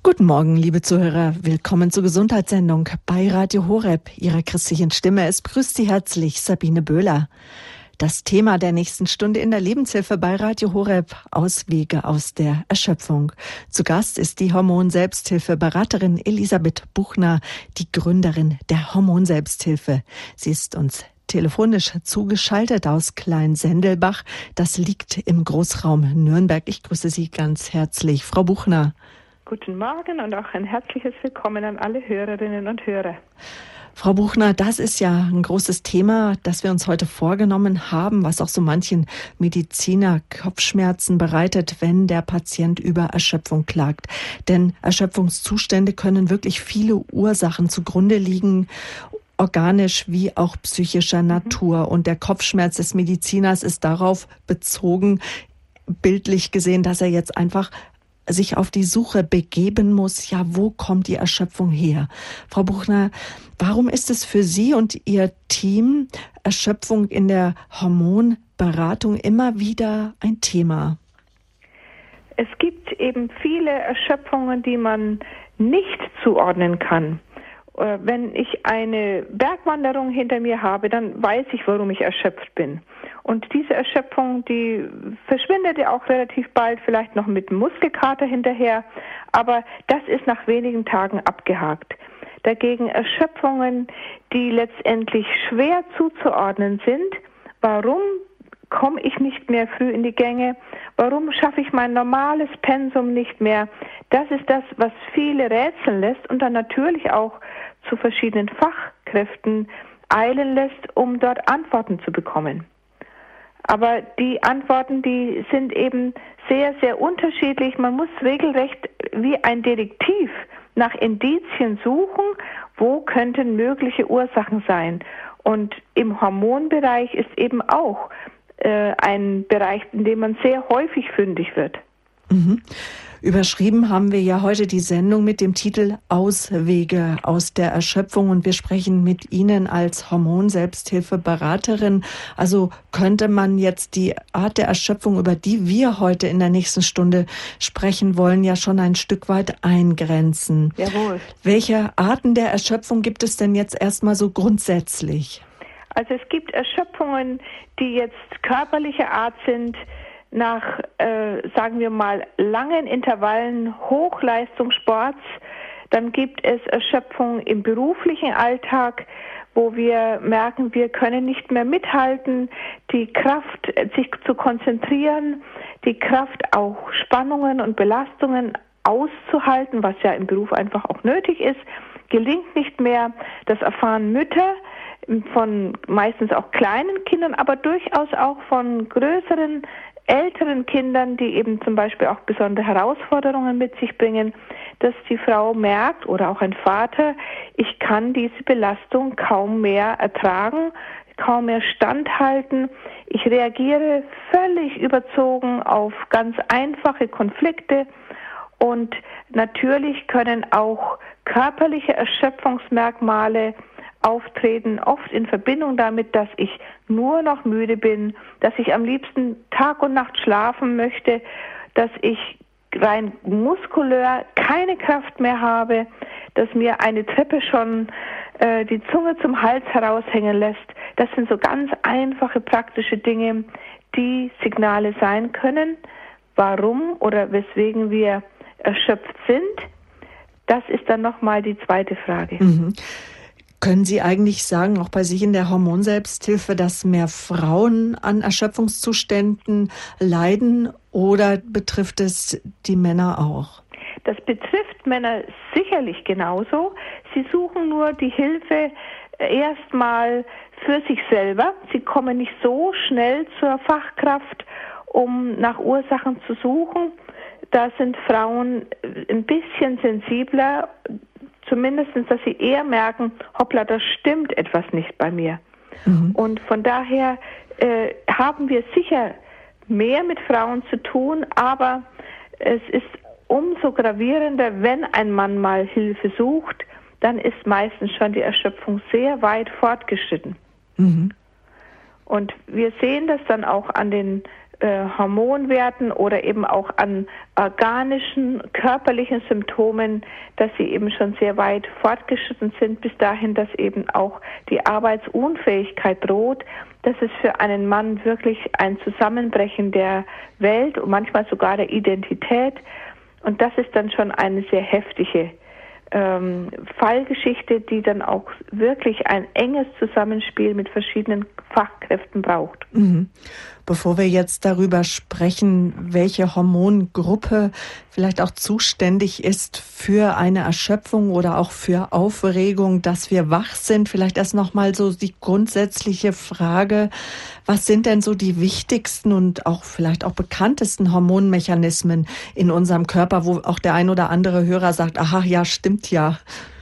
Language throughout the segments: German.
Guten Morgen, liebe Zuhörer. Willkommen zur Gesundheitssendung bei Radio Horeb, Ihrer christlichen Stimme. Es grüßt Sie herzlich Sabine Böhler. Das Thema der nächsten Stunde in der Lebenshilfe bei Radio Horeb: Auswege aus der Erschöpfung. Zu Gast ist die Hormon-Selbsthilfe-Beraterin Elisabeth Buchner, die Gründerin der Hormon-Selbsthilfe. Sie ist uns telefonisch zugeschaltet aus Kleinsendelbach. Das liegt im Großraum Nürnberg. Ich grüße Sie ganz herzlich, Frau Buchner. Guten Morgen und auch ein herzliches Willkommen an alle Hörerinnen und Hörer. Frau Buchner, das ist ja ein großes Thema, das wir uns heute vorgenommen haben, was auch so manchen Mediziner Kopfschmerzen bereitet, wenn der Patient über Erschöpfung klagt. Denn Erschöpfungszustände können wirklich viele Ursachen zugrunde liegen, organisch wie auch psychischer Natur. Und der Kopfschmerz des Mediziners ist darauf bezogen, bildlich gesehen, dass er jetzt einfach sich auf die Suche begeben muss, ja, wo kommt die Erschöpfung her? Frau Buchner, warum ist es für Sie und Ihr Team Erschöpfung in der Hormonberatung immer wieder ein Thema? Es gibt eben viele Erschöpfungen, die man nicht zuordnen kann. Wenn ich eine Bergwanderung hinter mir habe, dann weiß ich, warum ich erschöpft bin. Und diese Erschöpfung, die verschwindet ja auch relativ bald, vielleicht noch mit Muskelkater hinterher, aber das ist nach wenigen Tagen abgehakt. Dagegen Erschöpfungen, die letztendlich schwer zuzuordnen sind, warum komme ich nicht mehr früh in die Gänge, warum schaffe ich mein normales Pensum nicht mehr, das ist das, was viele rätseln lässt und dann natürlich auch zu verschiedenen Fachkräften eilen lässt, um dort Antworten zu bekommen. Aber die Antworten, die sind eben sehr, sehr unterschiedlich. Man muss regelrecht wie ein Detektiv nach Indizien suchen, wo könnten mögliche Ursachen sein. Und im Hormonbereich ist eben auch ein Bereich, in dem man sehr häufig fündig wird. Mhm. Überschrieben haben wir ja heute die Sendung mit dem Titel Auswege aus der Erschöpfung und wir sprechen mit Ihnen als Hormon-Selbsthilfe-Beraterin. Also könnte man jetzt die Art der Erschöpfung, über die wir heute in der nächsten Stunde sprechen wollen, ja schon ein Stück weit eingrenzen. Jawohl. Welche Arten der Erschöpfung gibt es denn jetzt erstmal so grundsätzlich? Also es gibt Erschöpfungen, die jetzt körperlicher Art sind, nach, sagen wir mal, langen Intervallen Hochleistungssports. Dann gibt es Erschöpfung im beruflichen Alltag, wo wir merken, wir können nicht mehr mithalten, die Kraft, sich zu konzentrieren, die Kraft, auch Spannungen und Belastungen auszuhalten, was ja im Beruf einfach auch nötig ist, gelingt nicht mehr. Das erfahren Mütter von meistens auch kleinen Kindern, aber durchaus auch von größeren, älteren Kindern, die eben zum Beispiel auch besondere Herausforderungen mit sich bringen, dass die Frau merkt oder auch ein Vater, ich kann diese Belastung kaum mehr ertragen, kaum mehr standhalten. Ich reagiere völlig überzogen auf ganz einfache Konflikte und natürlich können auch körperliche Erschöpfungsmerkmale auftreten, oft in Verbindung damit, dass ich nur noch müde bin, dass ich am liebsten Tag und Nacht schlafen möchte, dass ich rein muskulär keine Kraft mehr habe, dass mir eine Treppe schon die Zunge zum Hals heraushängen lässt. Das sind so ganz einfache praktische Dinge, die Signale sein können, warum oder weswegen wir erschöpft sind. Das ist dann nochmal die zweite Frage. Mhm. Können Sie eigentlich sagen, auch bei sich in der Hormonselbsthilfe, dass mehr Frauen an Erschöpfungszuständen leiden oder betrifft es die Männer auch? Das betrifft Männer sicherlich genauso. Sie suchen nur die Hilfe erstmal für sich selber. Sie kommen nicht so schnell zur Fachkraft, um nach Ursachen zu suchen. Da sind Frauen ein bisschen sensibler, zumindest, dass sie eher merken, hoppla, da stimmt etwas nicht bei mir. Mhm. Und von daher haben wir sicher mehr mit Frauen zu tun, aber es ist umso gravierender, wenn ein Mann mal Hilfe sucht, dann ist meistens schon die Erschöpfung sehr weit fortgeschritten. Mhm. Und wir sehen das dann auch an den Hormonwerten oder eben auch an organischen, körperlichen Symptomen, dass sie eben schon sehr weit fortgeschritten sind, bis dahin, dass eben auch die Arbeitsunfähigkeit droht, dass es für einen Mann wirklich ein Zusammenbrechen der Welt und manchmal sogar der Identität, und das ist dann schon eine sehr heftige Fallgeschichte, die dann auch wirklich ein enges Zusammenspiel mit verschiedenen Fachkräften braucht. Mhm. Bevor wir jetzt darüber sprechen, welche Hormongruppe vielleicht auch zuständig ist für eine Erschöpfung oder auch für Aufregung, dass wir wach sind, vielleicht erst nochmal so die grundsätzliche Frage, was sind denn so die wichtigsten und auch vielleicht auch bekanntesten Hormonmechanismen in unserem Körper, wo auch der ein oder andere Hörer sagt, aha, ja, stimmt ja.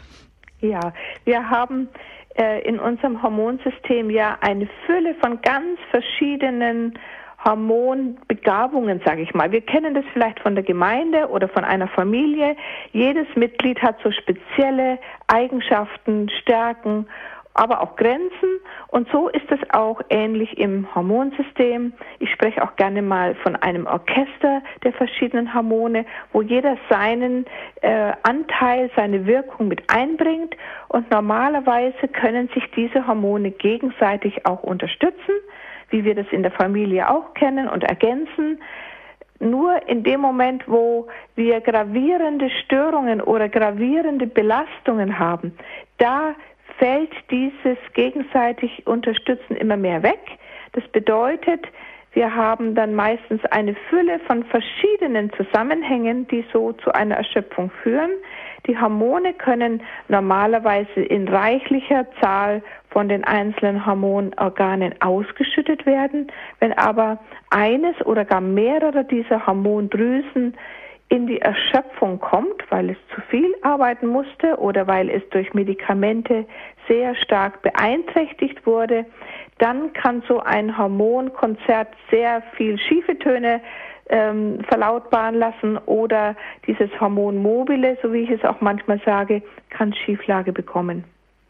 Ja, wir haben in unserem Hormonsystem ja eine Fülle von ganz verschiedenen Hormonbegabungen, sage ich mal. Wir kennen das vielleicht von der Gemeinde oder von einer Familie. Jedes Mitglied hat so spezielle Eigenschaften, Stärken, aber auch Grenzen. Und so ist es auch ähnlich im Hormonsystem. Ich spreche auch gerne mal von einem Orchester der verschiedenen Hormone, wo jeder seinen Anteil, seine Wirkung mit einbringt. Und normalerweise können sich diese Hormone gegenseitig auch unterstützen, wie wir das in der Familie auch kennen und ergänzen. Nur in dem Moment, wo wir gravierende Störungen oder gravierende Belastungen haben, da fällt dieses gegenseitig Unterstützen immer mehr weg. Das bedeutet, wir haben dann meistens eine Fülle von verschiedenen Zusammenhängen, die so zu einer Erschöpfung führen. Die Hormone können normalerweise in reichlicher Zahl von den einzelnen Hormonorganen ausgeschüttet werden. Wenn aber eines oder gar mehrere dieser Hormondrüsen in die Erschöpfung kommt, weil es zu viel arbeiten musste oder weil es durch Medikamente sehr stark beeinträchtigt wurde, dann kann so ein Hormonkonzert sehr viel schiefe Töne verlautbaren lassen oder dieses Hormon mobile, so wie ich es auch manchmal sage, kann Schieflage bekommen.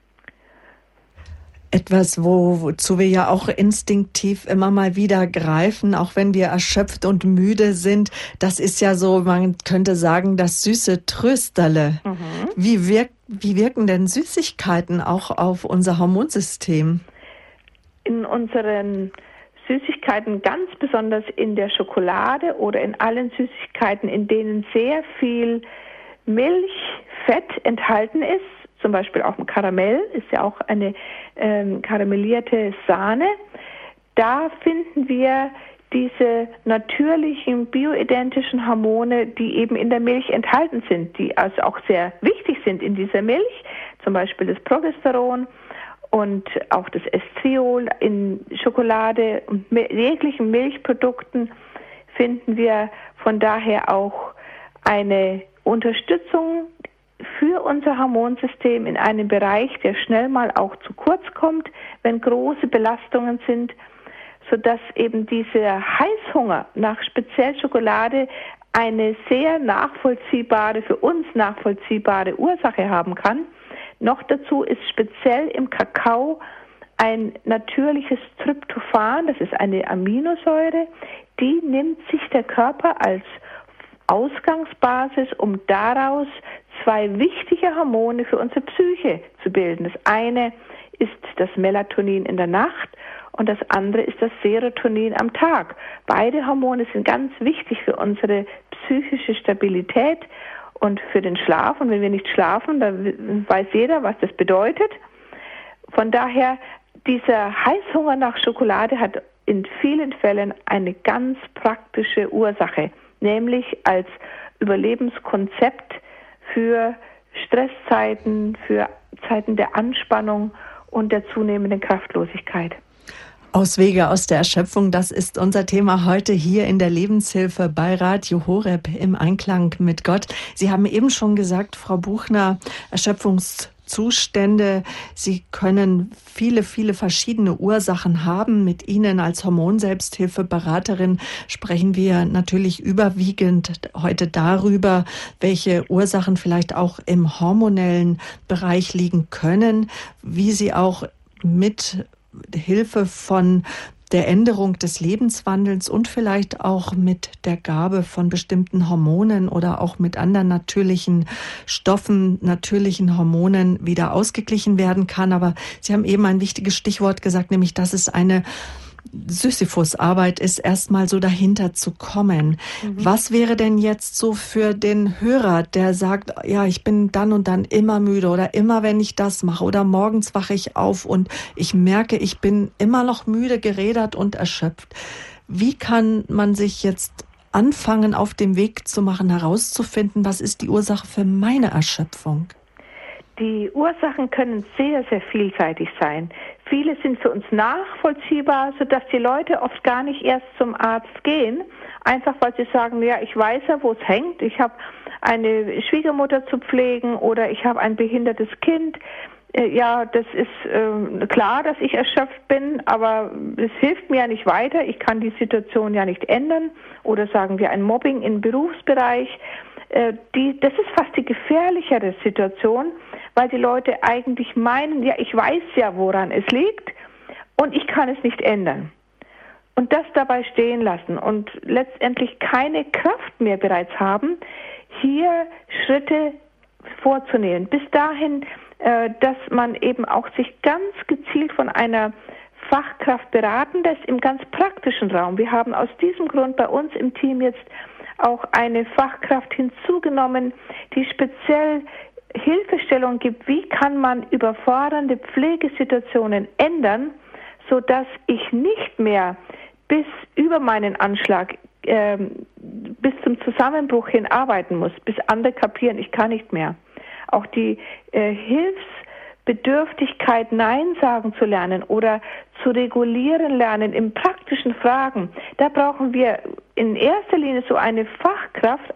Etwas, wozu wir ja auch instinktiv immer mal wieder greifen, auch wenn wir erschöpft und müde sind. Das ist ja so, man könnte sagen, das süße Trösterle. Mhm. Wie wirken denn Süßigkeiten auch auf unser Hormonsystem? In unseren Süßigkeiten, ganz besonders in der Schokolade oder in allen Süßigkeiten, in denen sehr viel Milchfett enthalten ist, zum Beispiel auch ein Karamell, ist ja auch eine karamellierte Sahne. Da finden wir diese natürlichen, bioidentischen Hormone, die eben in der Milch enthalten sind, die also auch sehr wichtig sind in dieser Milch, zum Beispiel das Progesteron und auch das Estriol. In Schokolade und jeglichen Milchprodukten finden wir von daher auch eine Unterstützung für unser Hormonsystem in einem Bereich, der schnell mal auch zu kurz kommt, wenn große Belastungen sind, sodass eben dieser Heißhunger nach speziell Schokolade eine sehr nachvollziehbare, für uns nachvollziehbare Ursache haben kann. Noch dazu ist speziell im Kakao ein natürliches Tryptophan, das ist eine Aminosäure, die nimmt sich der Körper als Ausgangsbasis, um daraus zwei wichtige Hormone für unsere Psyche zu bilden. Das eine ist das Melatonin in der Nacht und das andere ist das Serotonin am Tag. Beide Hormone sind ganz wichtig für unsere psychische Stabilität und für den Schlaf. Und wenn wir nicht schlafen, dann weiß jeder, was das bedeutet. Von daher, dieser Heißhunger nach Schokolade hat in vielen Fällen eine ganz praktische Ursache, nämlich als Überlebenskonzept für Stresszeiten, für Zeiten der Anspannung und der zunehmenden Kraftlosigkeit. Auswege aus der Erschöpfung, das ist unser Thema heute hier in der Lebenshilfe bei Radio Horeb im Einklang mit Gott. Sie haben eben schon gesagt, Frau Buchner, Erschöpfungszustände, sie können viele verschiedene Ursachen haben. Mit Ihnen als Hormonselbsthilfeberaterin sprechen wir natürlich überwiegend heute darüber, welche Ursachen vielleicht auch im hormonellen Bereich liegen können, wie sie auch mit Hilfe von der Änderung des Lebenswandels und vielleicht auch mit der Gabe von bestimmten Hormonen oder auch mit anderen natürlichen Stoffen, natürlichen Hormonen wieder ausgeglichen werden kann. Aber Sie haben eben ein wichtiges Stichwort gesagt, nämlich, dass es eine Sisyphus-Arbeit ist, erstmal so dahinter zu kommen. Was wäre denn jetzt so für den Hörer, der sagt, ja, ich bin dann und dann immer müde oder immer, wenn ich das mache oder morgens wache ich auf und ich merke, ich bin immer noch müde, gerädert und erschöpft. Wie kann man sich jetzt anfangen, auf dem Weg zu machen, herauszufinden, was ist die Ursache für meine Erschöpfung? Die Ursachen können sehr, sehr vielseitig sein. Viele sind für uns nachvollziehbar, sodass die Leute oft gar nicht erst zum Arzt gehen, einfach weil sie sagen, ja, ich weiß ja, wo es hängt. Ich habe eine Schwiegermutter zu pflegen oder ich habe ein behindertes Kind. Ja, das ist klar, dass ich erschöpft bin, aber es hilft mir ja nicht weiter. Ich kann die Situation ja nicht ändern. Oder sagen wir ein Mobbing im Berufsbereich. Das ist fast die gefährlichere Situation, weil die Leute eigentlich meinen, ja, ich weiß ja, woran es liegt und ich kann es nicht ändern. Und das dabei stehen lassen und letztendlich keine Kraft mehr bereits haben, hier Schritte vorzunehmen. Bis dahin, dass man eben auch sich ganz gezielt von einer Fachkraft beraten lässt im ganz praktischen Raum. Wir haben aus diesem Grund bei uns im Team jetzt auch eine Fachkraft hinzugenommen, die speziell Hilfestellung gibt, wie kann man überfordernde Pflegesituationen ändern, sodass ich nicht mehr bis über meinen Anschlag, bis zum Zusammenbruch hin arbeiten muss, bis andere kapieren, ich kann nicht mehr. Auch die Hilfsbedürftigkeit, Nein sagen zu lernen oder zu regulieren lernen in praktischen Fragen, da brauchen wir in erster Linie so eine Fachkraft,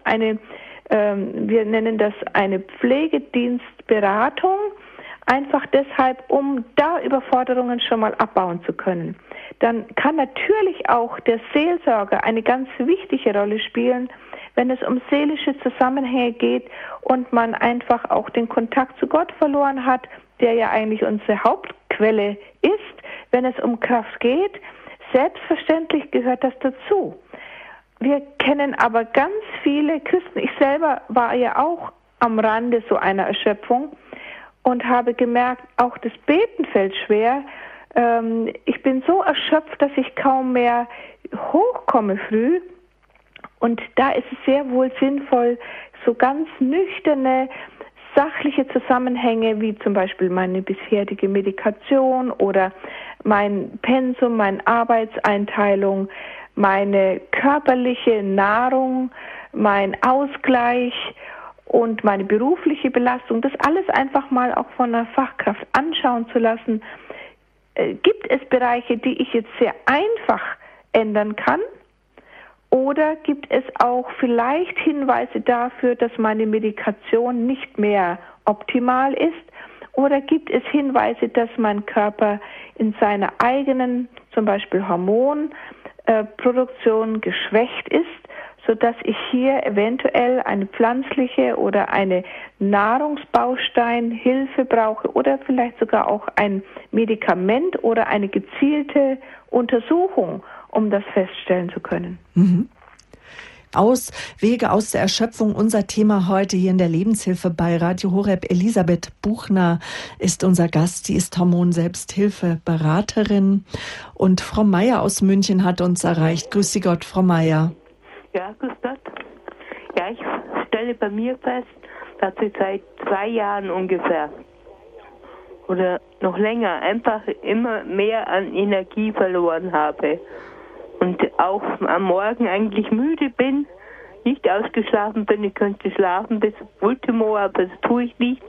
wir nennen das eine Pflegedienstberatung, einfach deshalb, um da Überforderungen schon mal abbauen zu können. Dann kann natürlich auch der Seelsorger eine ganz wichtige Rolle spielen, wenn es um seelische Zusammenhänge geht und man einfach auch den Kontakt zu Gott verloren hat, der ja eigentlich unsere Hauptquelle ist, wenn es um Kraft geht. Selbstverständlich gehört das dazu. Wir kennen aber ganz viele Christen. Ich selber war ja auch am Rande so einer Erschöpfung und habe gemerkt, auch das Beten fällt schwer. Ich bin so erschöpft, dass ich kaum mehr hochkomme früh. Und da ist es sehr wohl sinnvoll, so ganz nüchterne, sachliche Zusammenhänge, wie zum Beispiel meine bisherige Medikation oder mein Pensum, meine Arbeitseinteilung, meine körperliche Nahrung, mein Ausgleich und meine berufliche Belastung, das alles einfach mal auch von einer Fachkraft anschauen zu lassen. Gibt es Bereiche, die ich jetzt sehr einfach ändern kann? Oder gibt es auch vielleicht Hinweise dafür, dass meine Medikation nicht mehr optimal ist? Oder gibt es Hinweise, dass mein Körper in seiner eigenen, zum Beispiel Hormonproduktion geschwächt ist, sodass ich hier eventuell eine pflanzliche oder eine Nahrungsbausteinhilfe brauche oder vielleicht sogar auch ein Medikament oder eine gezielte Untersuchung, um das feststellen zu können. Wege aus der Erschöpfung, unser Thema heute hier in der Lebenshilfe bei Radio Horeb. Elisabeth Buchner ist unser Gast. Sie ist Hormon-Selbsthilfe-Beraterin. Und Frau Meier aus München hat uns erreicht. Grüß Sie Gott, Frau Meier. Ja, grüß Gott. Ja, ich stelle bei mir fest, dass ich seit 2 Jahren ungefähr oder noch länger einfach immer mehr an Energie verloren habe. Und auch am Morgen eigentlich müde bin, nicht ausgeschlafen bin. Ich könnte schlafen bis Ultimo, aber das tue ich nicht.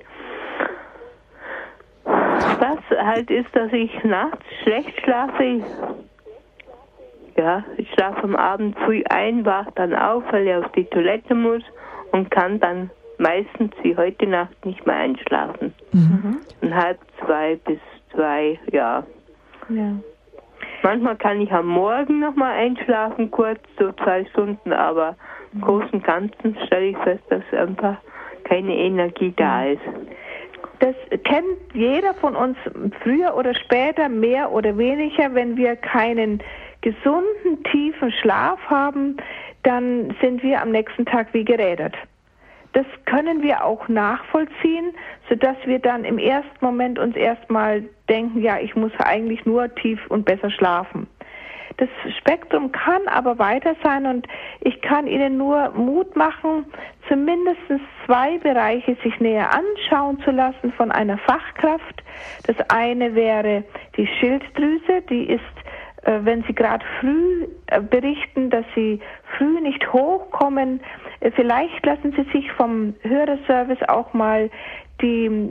Was halt ist, dass ich nachts schlecht schlafe. Ja, ich schlafe am Abend früh ein, wache dann auf, weil ich auf die Toilette muss und kann dann meistens wie heute Nacht nicht mehr einschlafen. Um 1:30 bis 2, ja. Manchmal kann ich am Morgen nochmal einschlafen, kurz, so 2 Stunden, aber im Großen und Ganzen stelle ich fest, dass einfach keine Energie da ist. Das kennt jeder von uns früher oder später, mehr oder weniger. Wenn wir keinen gesunden, tiefen Schlaf haben, dann sind wir am nächsten Tag wie gerädert. Das können wir auch nachvollziehen, sodass wir dann im ersten Moment uns erstmal denken, ja, ich muss eigentlich nur tief und besser schlafen. Das Spektrum kann aber weiter sein und ich kann Ihnen nur Mut machen, zumindest 2 Bereiche sich näher anschauen zu lassen von einer Fachkraft. Das eine wäre die Schilddrüse, die ist, wenn Sie gerade früh berichten, dass Sie früh nicht hochkommen, vielleicht lassen Sie sich vom Hörerservice auch mal die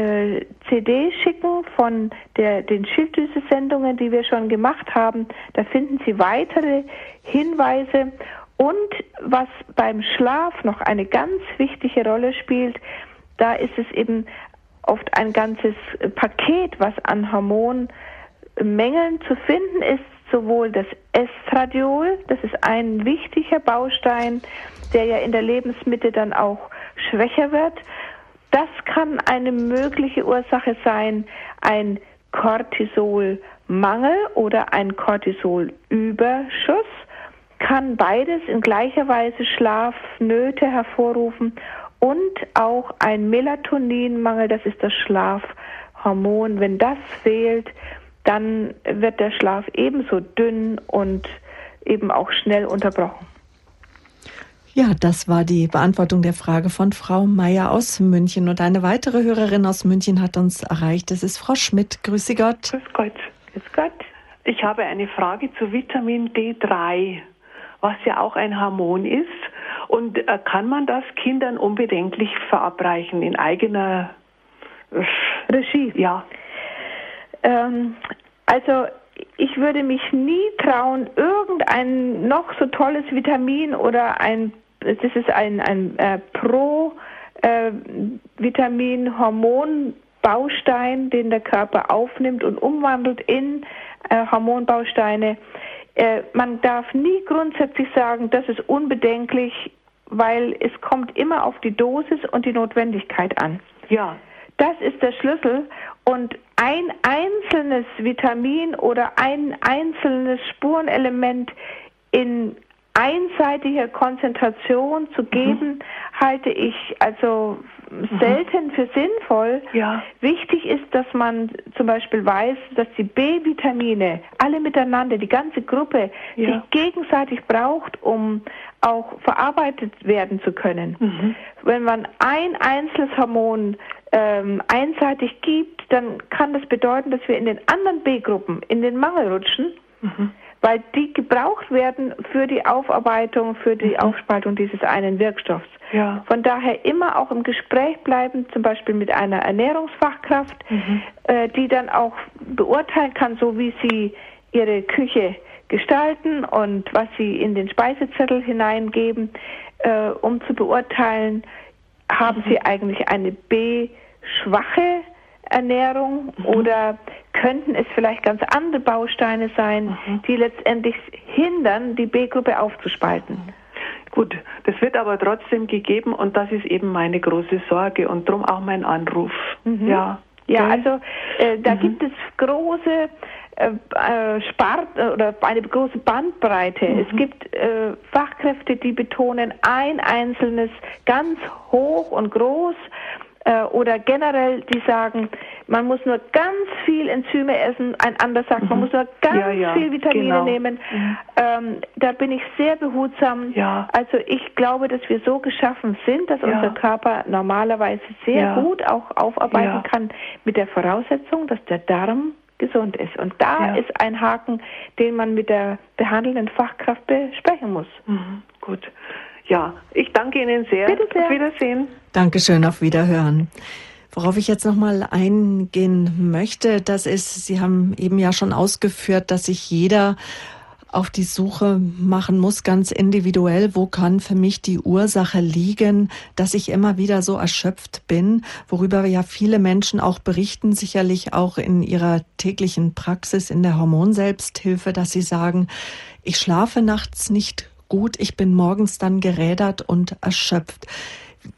CD schicken von den Schilddrüse-Sendungen, die wir schon gemacht haben. Da finden Sie weitere Hinweise. Und was beim Schlaf noch eine ganz wichtige Rolle spielt, da ist es eben oft ein ganzes Paket, was an Hormonmängeln zu finden ist. Sowohl das Estradiol, das ist ein wichtiger Baustein, der ja in der Lebensmitte dann auch schwächer wird. Das kann eine mögliche Ursache sein, ein Cortisolmangel oder ein Cortisolüberschuss, kann beides in gleicher Weise Schlafnöte hervorrufen und auch ein Melatoninmangel, das ist das Schlafhormon. Wenn das fehlt, dann wird der Schlaf ebenso dünn und eben auch schnell unterbrochen. Ja, das war die Beantwortung der Frage von Frau Meier aus München. Und eine weitere Hörerin aus München hat uns erreicht. Das ist Frau Schmidt. Grüße Gott. Grüß Gott. Grüß Gott. Ich habe eine Frage zu Vitamin D3, was ja auch ein Hormon ist. Und kann man das Kindern unbedenklich verabreichen in eigener Regie? Ja. Also ich würde mich nie trauen, irgendein noch so tolles Vitamin oder das ist ein Pro-Vitamin-Hormonbaustein, den der Körper aufnimmt und umwandelt in Hormonbausteine. Man darf nie grundsätzlich sagen, das ist unbedenklich, weil es kommt immer auf die Dosis und die Notwendigkeit an. Ja. Das ist der Schlüssel und ein einzelnes Vitamin oder ein einzelnes Spurenelement in einseitiger Konzentration zu geben, halte ich also selten für sinnvoll. Ja. Wichtig ist, dass man zum Beispiel weiß, dass die B-Vitamine alle miteinander, die ganze Gruppe, sich gegenseitig braucht, um auch verarbeitet werden zu können. Wenn man ein einzelnes Hormon einseitig gibt, dann kann das bedeuten, dass wir in den anderen B-Gruppen in den Mangel rutschen, weil die gebraucht werden für die Aufarbeitung, für die Aufspaltung dieses einen Wirkstoffs. Ja. Von daher immer auch im Gespräch bleiben, zum Beispiel mit einer Ernährungsfachkraft, die dann auch beurteilen kann, so wie sie ihre Küche gestalten und was sie in den Speisezettel hineingeben, um zu beurteilen, haben sie eigentlich eine B-schwache Ernährung oder könnten es vielleicht ganz andere Bausteine sein, die letztendlich hindern, die B-Gruppe aufzuspalten. Gut, das wird aber trotzdem gegeben und das ist eben meine große Sorge und darum auch mein Anruf. Ja, also da gibt es große oder eine große Bandbreite. Es gibt Fachkräfte, die betonen ein einzelnes ganz hoch und groß oder generell, die sagen, man muss nur ganz viel Enzyme essen, ein anderer sagt, man muss nur ganz viel Vitamine nehmen. Da bin ich sehr behutsam. Ja. Also ich glaube, dass wir so geschaffen sind, dass unser Körper normalerweise sehr gut auch aufarbeiten kann, mit der Voraussetzung, dass der Darm gesund ist. Und da ist ein Haken, den man mit der behandelnden Fachkraft besprechen muss. Gut. Ja, ich danke Ihnen sehr. Bitte sehr. Auf Wiedersehen. Dankeschön, auf Wiederhören. Worauf ich jetzt nochmal eingehen möchte, das ist, Sie haben eben ja schon ausgeführt, dass sich jeder auf die Suche machen muss, ganz individuell, wo kann für mich die Ursache liegen, dass ich immer wieder so erschöpft bin, worüber ja viele Menschen auch berichten, sicherlich auch in ihrer täglichen Praxis in der Hormonselbsthilfe, dass sie sagen, ich schlafe nachts nicht gut, ich bin morgens dann gerädert und erschöpft.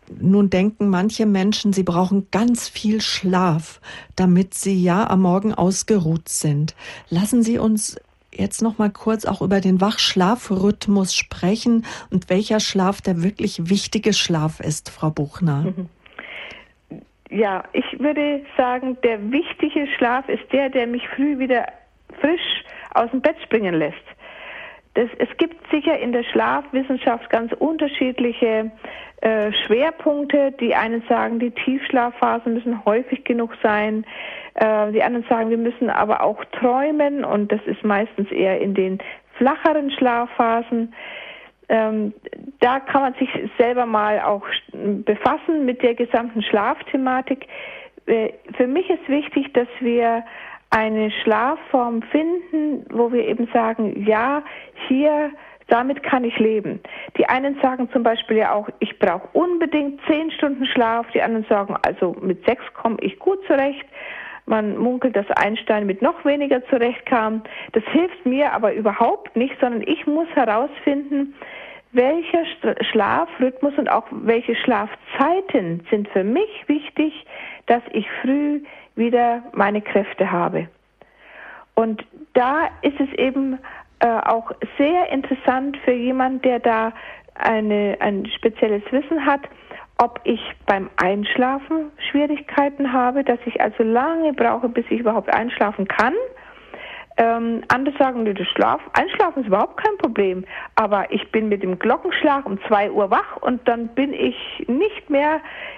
Nun denken manche Menschen, sie brauchen ganz viel Schlaf, damit sie ja am Morgen ausgeruht sind. Lassen Sie uns jetzt noch mal kurz auch über den Wach-Schlaf-Rhythmus sprechen und welcher Schlaf der wirklich wichtige Schlaf ist, Frau Buchner. Ja, ich würde sagen, der wichtige Schlaf ist der mich früh wieder frisch aus dem Bett springen lässt. Es gibt sicher in der Schlafwissenschaft ganz unterschiedliche Schwerpunkte. Die einen sagen, die Tiefschlafphasen müssen häufig genug sein. Die anderen sagen, wir müssen aber auch träumen und das ist meistens eher in den flacheren Schlafphasen. Da kann man sich selber mal auch befassen mit der gesamten Schlafthematik. Für mich ist wichtig, dass wir eine Schlafform finden, wo wir eben sagen, ja, damit kann ich leben. Die einen sagen zum Beispiel ja auch, ich brauche unbedingt 10 Stunden Schlaf. Die anderen sagen, also mit 6 komme ich gut zurecht. Man munkelt, dass Einstein mit noch weniger zurechtkam. Das hilft mir aber überhaupt nicht, sondern ich muss herausfinden, welcher Schlafrhythmus und auch welche Schlafzeiten sind für mich wichtig, dass ich früh wieder meine Kräfte habe. Und da ist es eben auch sehr interessant für jemanden, der da ein spezielles Wissen hat, ob ich beim Einschlafen Schwierigkeiten habe, dass ich also lange brauche, bis ich überhaupt einschlafen kann. Andere sagen, Einschlafen ist überhaupt kein Problem, aber ich bin mit dem Glockenschlag um 2 Uhr wach und dann bin ich nicht mehr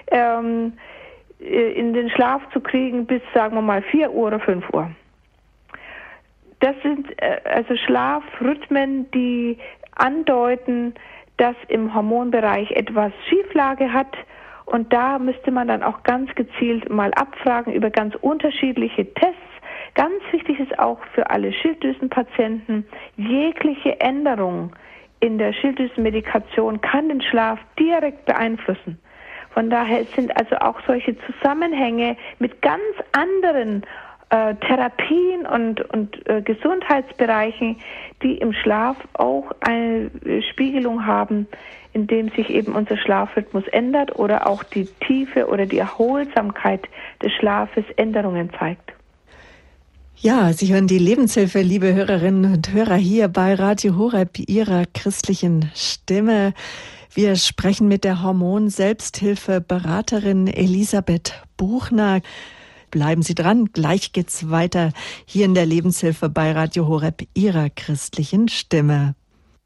in den Schlaf zu kriegen bis, sagen wir mal, 4 Uhr oder 5 Uhr. Das sind also Schlafrhythmen, die andeuten, dass im Hormonbereich etwas Schieflage hat. Und da müsste man dann auch ganz gezielt mal abfragen über ganz unterschiedliche Tests. Ganz wichtig ist auch für alle Schilddrüsenpatienten, jegliche Änderung in der Schilddrüsenmedikation kann den Schlaf direkt beeinflussen. Von daher sind also auch solche Zusammenhänge mit ganz anderen Therapien und Gesundheitsbereichen, die im Schlaf auch eine Spiegelung haben, in dem sich eben unser Schlafrhythmus ändert oder auch die Tiefe oder die Erholsamkeit des Schlafes Änderungen zeigt. Ja, Sie hören die Lebenshilfe, liebe Hörerinnen und Hörer, hier bei Radio Horeb, Ihrer christlichen Stimme. Wir sprechen mit der Hormon-Selbsthilfe-Beraterin Elisabeth Buchner. Bleiben Sie dran, gleich geht's weiter hier in der Lebenshilfe bei Radio Horeb, Ihrer christlichen Stimme.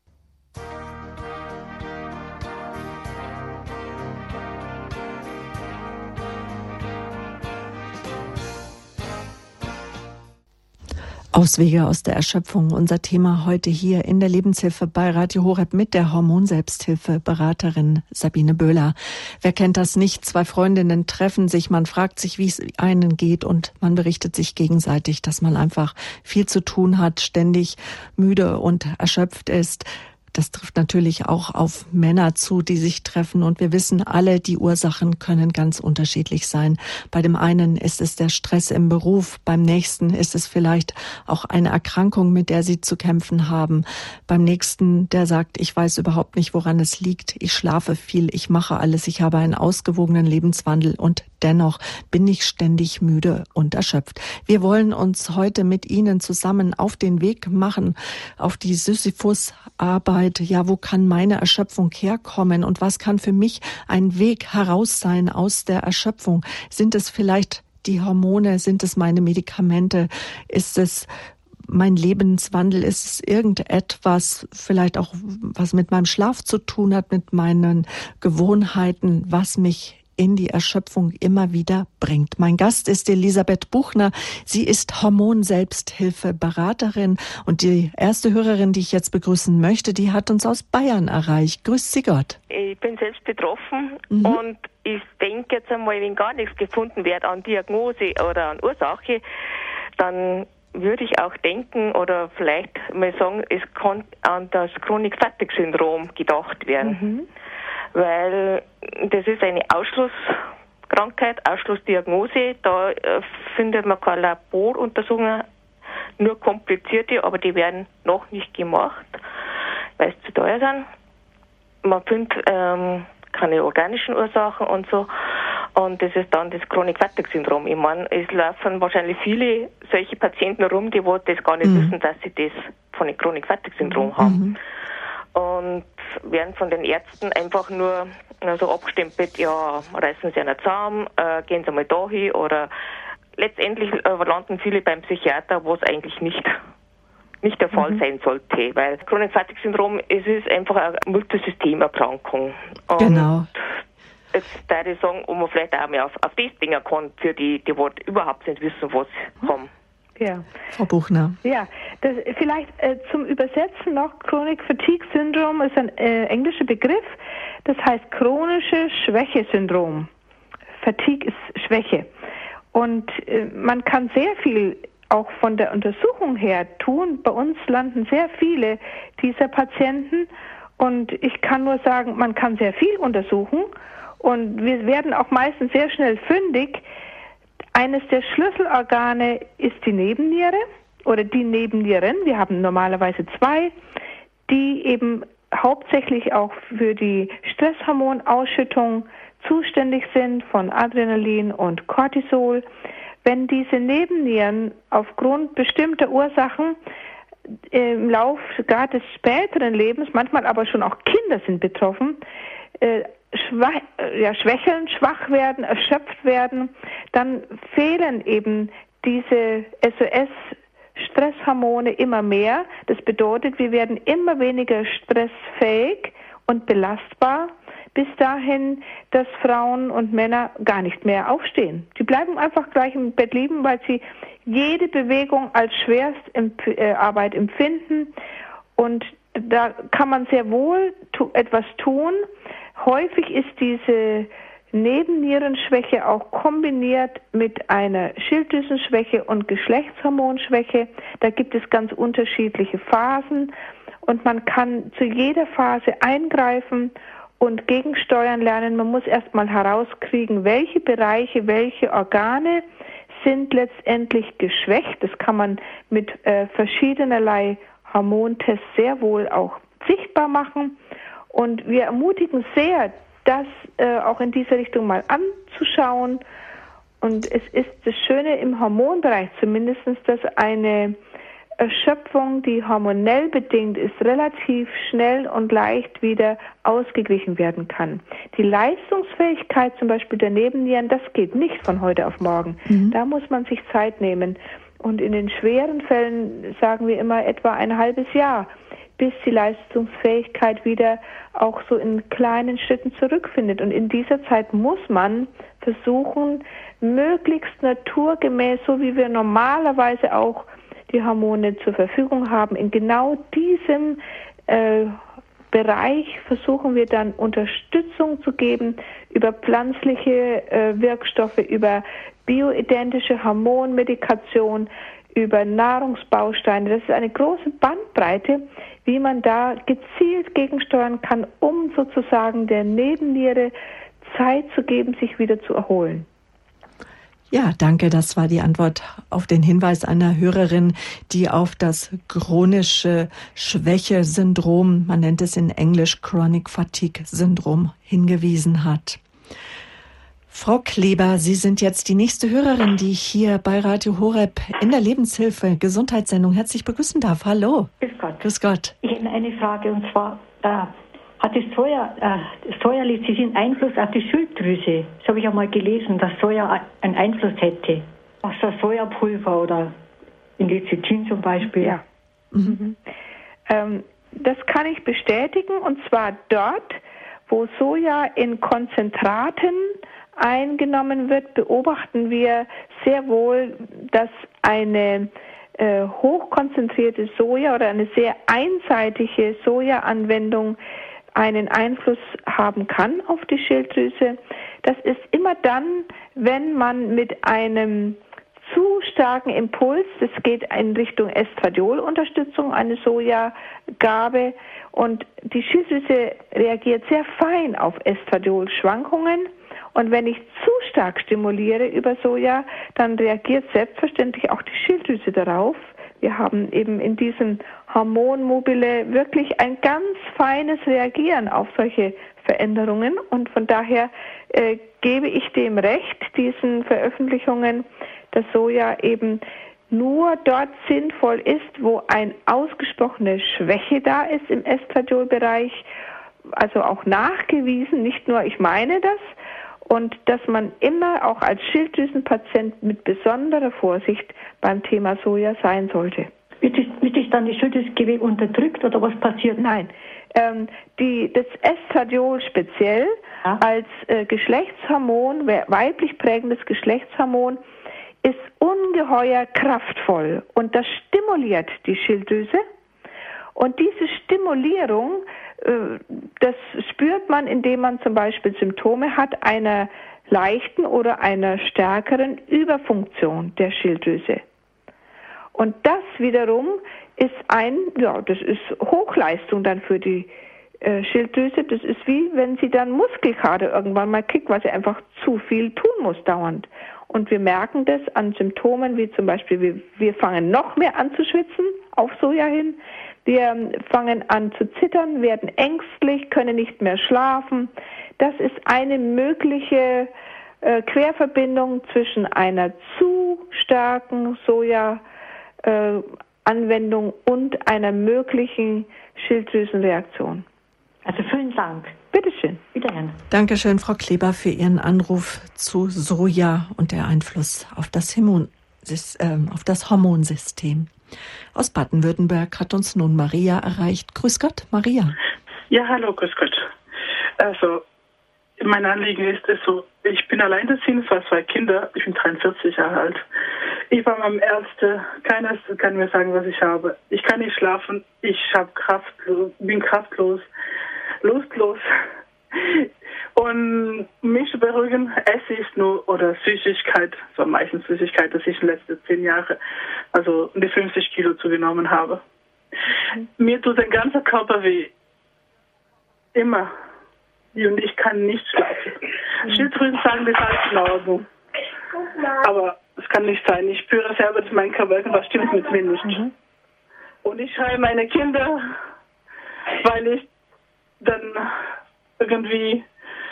Auswege aus der Erschöpfung, unser Thema heute hier in der Lebenshilfe bei Radio Horeb mit der Hormon-Selbsthilfe-Beraterin Sabine Böhler. Wer kennt das nicht? 2 Freundinnen treffen sich, man fragt sich, wie es einen geht und man berichtet sich gegenseitig, dass man einfach viel zu tun hat, ständig müde und erschöpft ist. Das trifft natürlich auch auf Männer zu, die sich treffen. Und wir wissen alle, die Ursachen können ganz unterschiedlich sein. Bei dem einen ist es der Stress im Beruf, beim nächsten ist es vielleicht auch eine Erkrankung, mit der sie zu kämpfen haben. Beim nächsten, der sagt, ich weiß überhaupt nicht, woran es liegt. Ich schlafe viel, ich mache alles, ich habe einen ausgewogenen Lebenswandel und dennoch bin ich ständig müde und erschöpft. Wir wollen uns heute mit Ihnen zusammen auf den Weg machen, auf die Sisyphus-Arbeit. Ja, wo kann meine Erschöpfung herkommen und was kann für mich ein Weg heraus sein aus der Erschöpfung? Sind es vielleicht die Hormone? Sind es meine Medikamente? Ist es mein Lebenswandel? Ist es irgendetwas, vielleicht auch was mit meinem Schlaf zu tun hat, mit meinen Gewohnheiten, was mich in die Erschöpfung immer wieder bringt. Mein Gast ist Elisabeth Buchner. Sie ist Hormon-Selbsthilfe-Beraterin und die erste Hörerin, die ich jetzt begrüßen möchte, die hat uns aus Bayern erreicht. Grüß Sie Gott. Ich bin selbst betroffen und ich denke jetzt einmal, wenn gar nichts gefunden wird an Diagnose oder an Ursache, dann würde ich auch denken oder vielleicht mal sagen, es kann an das Chronik-Fatigue-Syndrom gedacht werden. Weil das ist eine Ausschlusskrankheit, Ausschlussdiagnose. Da findet man keine Laboruntersuchungen, nur komplizierte, aber die werden noch nicht gemacht, weil es zu teuer sind. Man findet keine organischen Ursachen und so. Und das ist dann das Chronic-Fatigue-Syndrom. Ich meine, es laufen wahrscheinlich viele solche Patienten rum, die das gar nicht wissen, dass sie das von dem Chronic-Fatigue-Syndrom haben. Und werden von den Ärzten einfach nur so abgestempelt, ja, reißen Sie einen Zahn, gehen Sie mal dahin, oder letztendlich landen viele beim Psychiater, wo es eigentlich nicht der Fall sein sollte, weil Chronic-Fatigue-Syndrom, es ist einfach eine Multisystemerkrankung. Genau. Jetzt würde ich sagen, ob man vielleicht auch mehr auf das denken kann, für die überhaupt nicht wissen, was sie haben. Ja. Frau Buchner. Ja, vielleicht zum Übersetzen noch, Chronic Fatigue Syndrome ist ein englischer Begriff, das heißt chronische Schwächesyndrom. Fatigue ist Schwäche. Und man kann sehr viel auch von der Untersuchung her tun. Bei uns landen sehr viele dieser Patienten und ich kann nur sagen, man kann sehr viel untersuchen und wir werden auch meistens sehr schnell fündig. Eines der Schlüsselorgane ist die Nebenniere oder die Nebennieren. Wir haben normalerweise 2, die eben hauptsächlich auch für die Stresshormonausschüttung zuständig sind von Adrenalin und Cortisol. Wenn diese Nebennieren aufgrund bestimmter Ursachen im Lauf gerade des späteren Lebens, manchmal aber schon auch Kinder sind betroffen, schwächeln, schwach werden, erschöpft werden, dann fehlen eben diese SOS-Stresshormone immer mehr. Das bedeutet, wir werden immer weniger stressfähig und belastbar, bis dahin, dass Frauen und Männer gar nicht mehr aufstehen. Die bleiben einfach gleich im Bett liegen, weil sie jede Bewegung als Schwerstarbeit empfinden. Und da kann man sehr wohl etwas tun. Häufig ist diese Nebennierenschwäche auch kombiniert mit einer Schilddrüsenschwäche und Geschlechtshormonschwäche. Da gibt es ganz unterschiedliche Phasen und man kann zu jeder Phase eingreifen und gegensteuern lernen. Man muss erstmal herauskriegen, welche Bereiche, welche Organe sind letztendlich geschwächt. Das kann man mit verschiedenerlei Hormontests sehr wohl auch sichtbar machen. Und wir ermutigen sehr, das auch in diese Richtung mal anzuschauen. Und es ist das Schöne im Hormonbereich zumindest, dass eine Erschöpfung, die hormonell bedingt ist, relativ schnell und leicht wieder ausgeglichen werden kann. Die Leistungsfähigkeit zum Beispiel der Nebennieren, das geht nicht von heute auf morgen. Da muss man sich Zeit nehmen. Und in den schweren Fällen sagen wir immer etwa ein halbes Jahr, bis die Leistungsfähigkeit wieder auch so in kleinen Schritten zurückfindet. Und in dieser Zeit muss man versuchen, möglichst naturgemäß, so wie wir normalerweise auch die Hormone zur Verfügung haben, in genau diesem Bereich versuchen wir dann Unterstützung zu geben über pflanzliche Wirkstoffe, über bioidentische Hormonmedikation, über Nahrungsbausteine. Das ist eine große Bandbreite, wie man da gezielt gegensteuern kann, um sozusagen der Nebenniere Zeit zu geben, sich wieder zu erholen. Ja, danke. Das war die Antwort auf den Hinweis einer Hörerin, die auf das chronische Schwächesyndrom, man nennt es in Englisch Chronic Fatigue Syndrom, hingewiesen hat. Frau Kleber, Sie sind jetzt die nächste Hörerin, die ich hier bei Radio Horeb in der Lebenshilfe Gesundheitssendung herzlich begrüßen darf. Hallo. Grüß Gott. Grüß Gott. Ich habe eine Frage, und zwar hat das Soja-Lecithin Einfluss auf die Schilddrüse? Das habe ich einmal gelesen, dass Soja einen Einfluss hätte. Aus der Sojapulver oder in Lecithin zum Beispiel. Ja. Das kann ich bestätigen, und zwar dort, wo Soja in Konzentraten eingenommen wird, beobachten wir sehr wohl, dass eine hochkonzentrierte Soja oder eine sehr einseitige Soja-Anwendung einen Einfluss haben kann auf die Schilddrüse. Das ist immer dann, wenn man mit einem zu starken Impuls, das geht in Richtung Estradiolunterstützung, eine Sojagabe, und die Schilddrüse reagiert sehr fein auf Estradiolschwankungen. Und wenn ich zu stark stimuliere über Soja, dann reagiert selbstverständlich auch die Schilddrüse darauf. Wir haben eben in diesem Hormonmobile wirklich ein ganz feines Reagieren auf solche Veränderungen. Und von daher gebe ich dem Recht, diesen Veröffentlichungen, dass Soja eben nur dort sinnvoll ist, wo eine ausgesprochene Schwäche da ist im Estradiolbereich, also auch nachgewiesen, nicht nur ich meine das, und dass man immer auch als Schilddrüsenpatient mit besonderer Vorsicht beim Thema Soja sein sollte. Wird sich dann die Schilddrüsengewebe unterdrückt oder was passiert? Nein, das Estradiol speziell als Geschlechtshormon, weiblich prägendes Geschlechtshormon, ist ungeheuer kraftvoll und das stimuliert die Schilddrüse. Und diese Stimulierung, das spürt man, indem man zum Beispiel Symptome hat einer leichten oder einer stärkeren Überfunktion der Schilddrüse. Und das wiederum ist das ist Hochleistung dann für die Schilddrüse. Das ist wie, wenn sie dann Muskelkater irgendwann mal kriegt, weil sie einfach zu viel tun muss dauernd. Und wir merken das an Symptomen, wie zum Beispiel, wir fangen noch mehr an zu schwitzen, auf Soja hin. Wir fangen an zu zittern, werden ängstlich, können nicht mehr schlafen. Das ist eine mögliche Querverbindung zwischen einer zu starken Soja-Anwendung und einer möglichen Schilddrüsenreaktion. Also vielen Dank. Bitteschön. Wiederhören. Dankeschön, Frau Kleber, für Ihren Anruf zu Soja und der Einfluss auf das Hormonsystem. Aus Baden-Württemberg hat uns nun Maria erreicht. Grüß Gott, Maria. Ja, hallo, grüß Gott. Also, mein Anliegen ist es so, ich bin alleinerziehend, zwar 2 Kinder, ich bin 43 Jahre alt. Ich war beim Ärzte, keiner kann mir sagen, was ich habe. Ich kann nicht schlafen, ich bin kraftlos, lustlos. Und mich zu beruhigen, esse ich nur, oder Süßigkeit, so meistens Süßigkeit, dass ich in den letzten 10 Jahren, also die 50 Kilo zugenommen habe. Mir tut der ganze Körper weh. Immer. Und ich kann nicht schlafen. Schilddrüsen sagen, das ist alles in Ordnung. Aber es kann nicht sein. Ich spüre selber, dass mein Körper irgendwas stimmt mit mir nicht. Und ich schreie meine Kinder, weil ich dann irgendwie,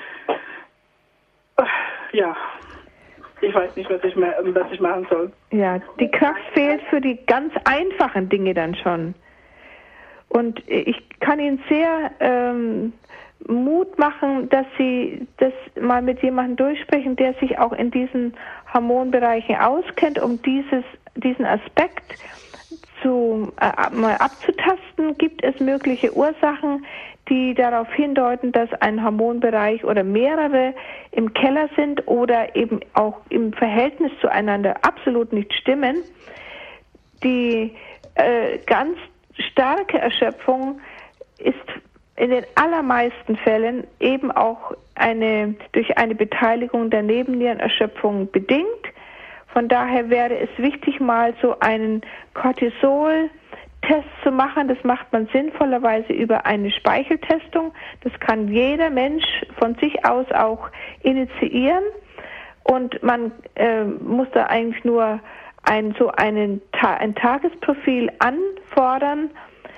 ich weiß nicht, was ich machen soll. Ja, die Kraft fehlt für die ganz einfachen Dinge dann schon. Und ich kann Ihnen sehr Mut machen, dass Sie das mal mit jemandem durchsprechen, der sich auch in diesen Hormonbereichen auskennt, um diesen Aspekt mal abzutasten. Gibt es mögliche Ursachen, die darauf hindeuten, dass ein Hormonbereich oder mehrere im Keller sind oder eben auch im Verhältnis zueinander absolut nicht stimmen? Die ganz starke Erschöpfung ist in den allermeisten Fällen eben auch durch eine Beteiligung der Nebennierenerschöpfung bedingt. Von daher wäre es wichtig, mal so einen Cortisol-Test zu machen. Das macht man sinnvollerweise über eine Speicheltestung. Das kann jeder Mensch von sich aus auch initiieren. Und man muss da eigentlich nur ein Tagesprofil anfordern.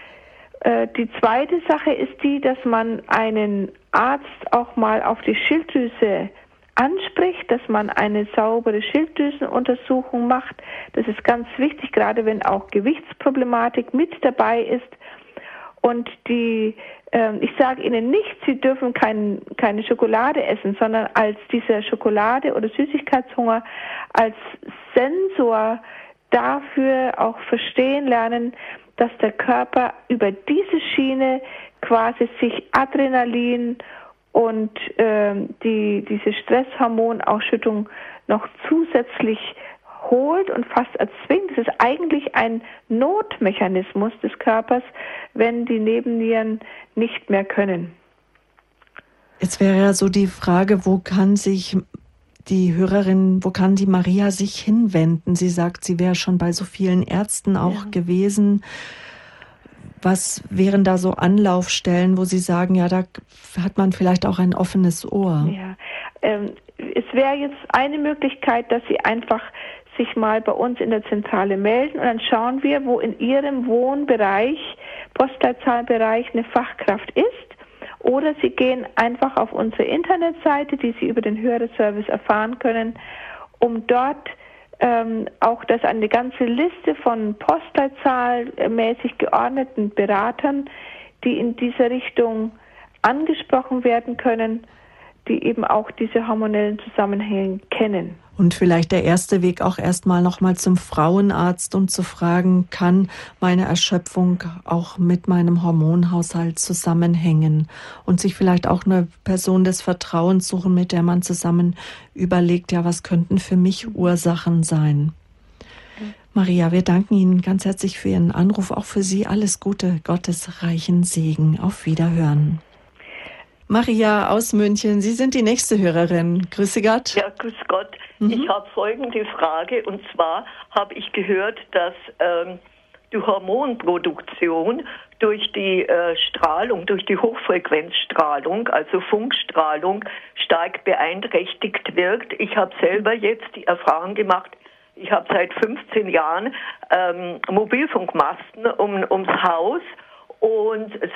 Die zweite Sache ist die, dass man einen Arzt auch mal auf die Schilddrüse anspricht, dass man eine saubere Schilddrüsenuntersuchung macht. Das ist ganz wichtig, gerade wenn auch Gewichtsproblematik mit dabei ist. Und ich sage Ihnen nicht, Sie dürfen keine Schokolade essen, sondern als dieser Schokolade- oder Süßigkeitshunger als Sensor dafür auch verstehen lernen, dass der Körper über diese Schiene quasi sich Adrenalin und diese Stresshormonausschüttung noch zusätzlich holt und fast erzwingt. Das ist eigentlich ein Notmechanismus des Körpers, wenn die Nebennieren nicht mehr können. Jetzt wäre ja so die Frage, wo kann die Maria sich hinwenden? Sie sagt, sie wäre schon bei so vielen Ärzten auch gewesen. Was wären da so Anlaufstellen, wo Sie sagen, ja, da hat man vielleicht auch ein offenes Ohr? Ja, es wäre jetzt eine Möglichkeit, dass Sie einfach sich mal bei uns in der Zentrale melden und dann schauen wir, wo in ihrem Wohnbereich, Postleitzahlbereich eine Fachkraft ist. Oder Sie gehen einfach auf unsere Internetseite, die Sie über den Hörerservice erfahren können, um dort auch das eine ganze Liste von postleitzahlmäßig geordneten Beratern, die in dieser Richtung angesprochen werden können, die eben auch diese hormonellen Zusammenhänge kennen. Und vielleicht der erste Weg auch erstmal nochmal zum Frauenarzt, um zu fragen, kann meine Erschöpfung auch mit meinem Hormonhaushalt zusammenhängen? Und sich vielleicht auch eine Person des Vertrauens suchen, mit der man zusammen überlegt, ja, was könnten für mich Ursachen sein? Maria, wir danken Ihnen ganz herzlich für Ihren Anruf, auch für Sie alles Gute, Gottes reichen Segen. Auf Wiederhören. Maria aus München, Sie sind die nächste Hörerin. Grüße Gott. Ja, grüß Gott. Ich habe folgende Frage, und zwar habe ich gehört, dass die Hormonproduktion durch die Strahlung, durch die Hochfrequenzstrahlung, also Funkstrahlung, stark beeinträchtigt wirkt. Ich habe selber jetzt die Erfahrung gemacht, ich habe seit 15 Jahren Mobilfunkmasten ums Haus. Und das